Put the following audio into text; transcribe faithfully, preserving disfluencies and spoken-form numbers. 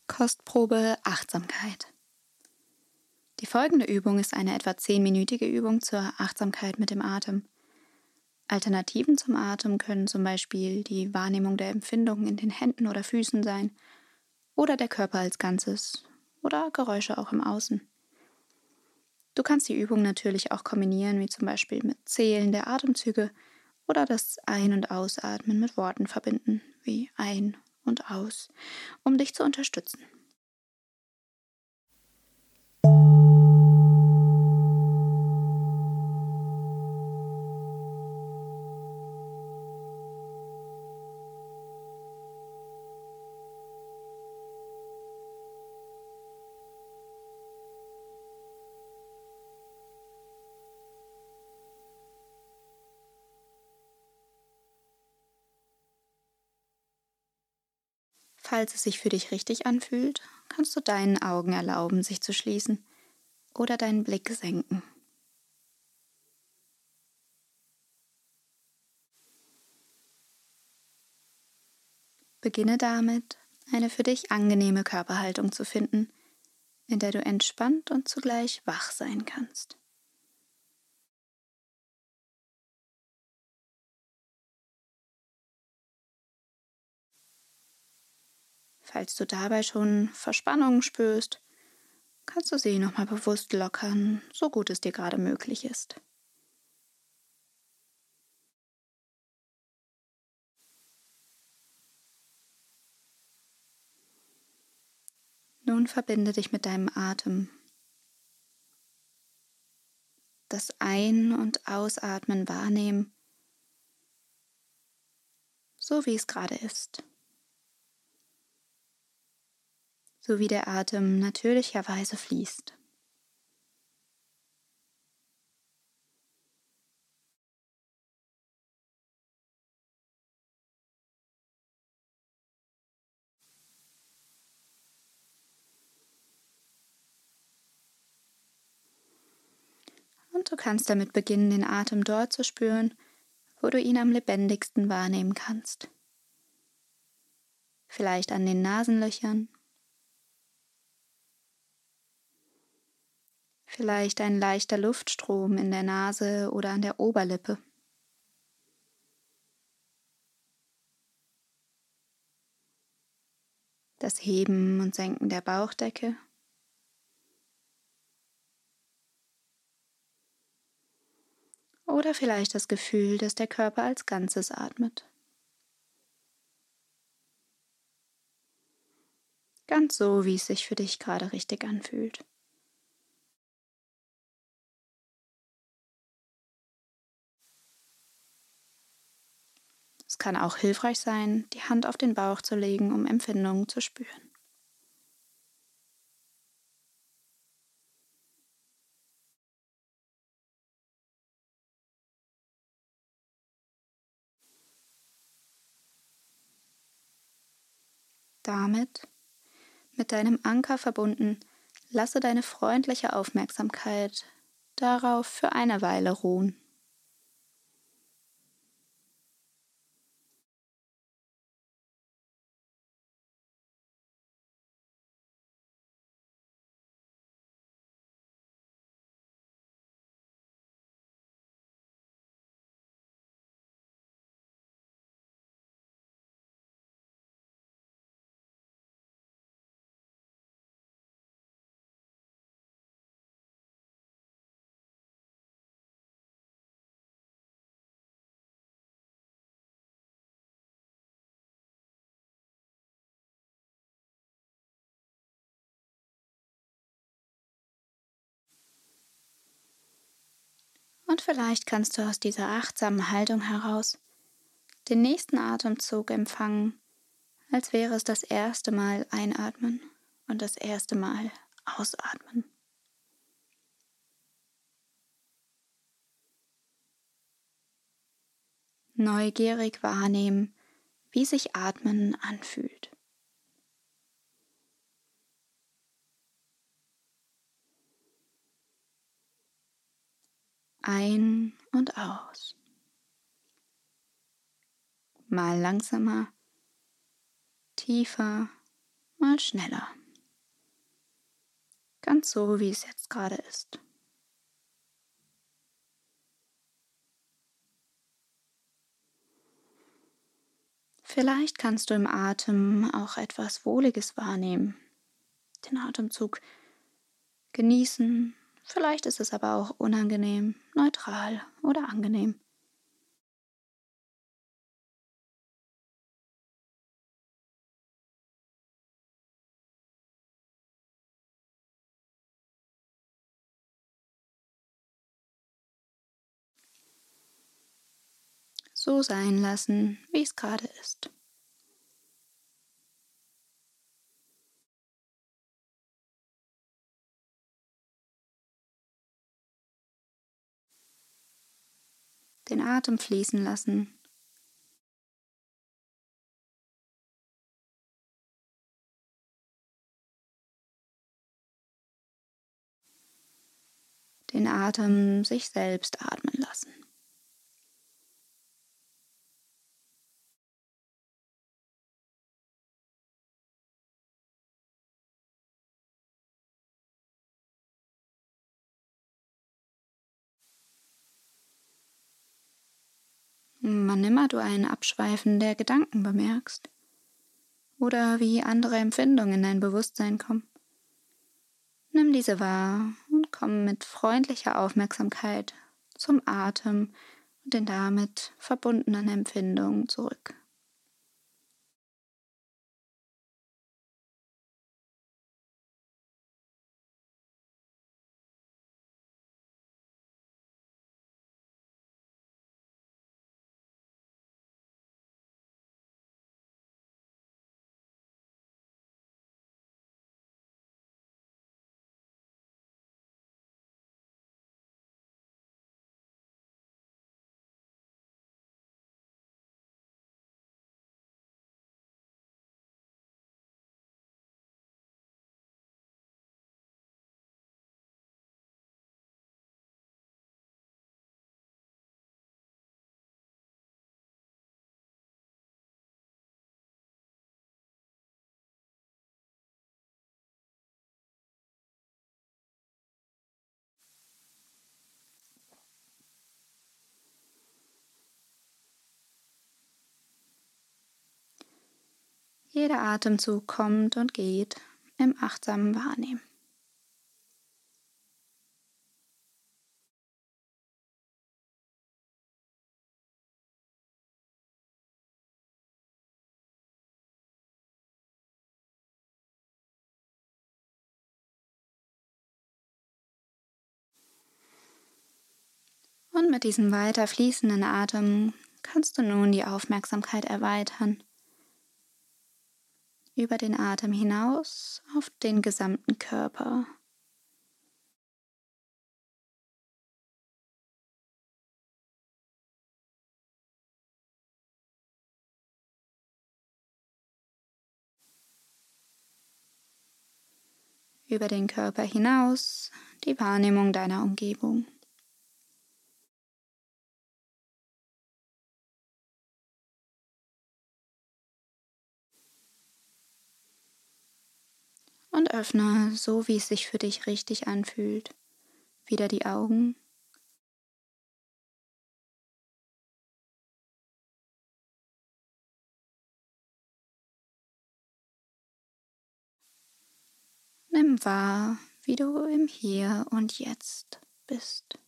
Kostprobe Achtsamkeit. Die folgende Übung ist eine etwa zehnminütige Übung zur Achtsamkeit mit dem Atem. Alternativen zum Atem können zum Beispiel die Wahrnehmung der Empfindungen in den Händen oder Füßen sein oder der Körper als Ganzes oder Geräusche auch im Außen. Du kannst die Übung natürlich auch kombinieren, wie zum Beispiel mit Zählen der Atemzüge oder das Ein- und Ausatmen mit Worten verbinden, wie ein und aus, um dich zu unterstützen. Falls es sich für dich richtig anfühlt, kannst du deinen Augen erlauben, sich zu schließen oder deinen Blick senken. Beginne damit, eine für dich angenehme Körperhaltung zu finden, in der du entspannt und zugleich wach sein kannst. Falls du dabei schon Verspannungen spürst, kannst du sie nochmal bewusst lockern, so gut es dir gerade möglich ist. Nun verbinde dich mit deinem Atem. Das Ein- und Ausatmen wahrnehmen, so wie es gerade ist. So wie der Atem natürlicherweise fließt. Und du kannst damit beginnen, den Atem dort zu spüren, wo du ihn am lebendigsten wahrnehmen kannst. Vielleicht an den Nasenlöchern, vielleicht ein leichter Luftstrom in der Nase oder an der Oberlippe. Das Heben und Senken der Bauchdecke. Oder vielleicht das Gefühl, dass der Körper als Ganzes atmet. Ganz so, wie es sich für dich gerade richtig anfühlt. Es kann auch hilfreich sein, die Hand auf den Bauch zu legen, um Empfindungen zu spüren. Damit, mit deinem Anker verbunden, lasse deine freundliche Aufmerksamkeit darauf für eine Weile ruhen. Und vielleicht kannst du aus dieser achtsamen Haltung heraus den nächsten Atemzug empfangen, als wäre es das erste Mal einatmen und das erste Mal ausatmen. Neugierig wahrnehmen, wie sich Atmen anfühlt. Ein und aus. Mal langsamer, tiefer, mal mal schneller. Ganz so, wie es jetzt gerade ist. Vielleicht kannst du im Atem auch etwas Wohliges wahrnehmen. Den Atemzug genießen. Vielleicht ist es aber auch unangenehm, neutral oder angenehm. So sein lassen, wie es gerade ist. Den Atem fließen lassen. Den Atem sich selbst atmen lassen. Wann immer du ein Abschweifen der Gedanken bemerkst oder wie andere Empfindungen in dein Bewusstsein kommen, nimm diese wahr und komm mit freundlicher Aufmerksamkeit zum Atem und den damit verbundenen Empfindungen zurück. Jeder Atemzug kommt und geht im achtsamen Wahrnehmen. Und mit diesem weiter fließenden Atem kannst du nun die Aufmerksamkeit erweitern. Über den Atem hinaus auf den gesamten Körper. Über den Körper hinaus die Wahrnehmung deiner Umgebung. Und öffne, so wie es sich für dich richtig anfühlt, wieder die Augen. Nimm wahr, wie du im Hier und Jetzt bist.